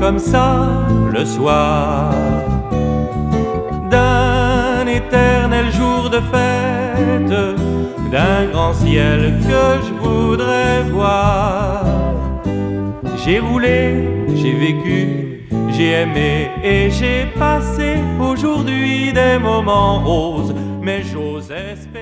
comme ça le soir d'un éternel jour de fête, d'un grand ciel que je voudrais voir. J'ai roulé, j'ai vécu, j'ai aimé et j'ai passé aujourd'hui des moments roses, mais j'ose espérer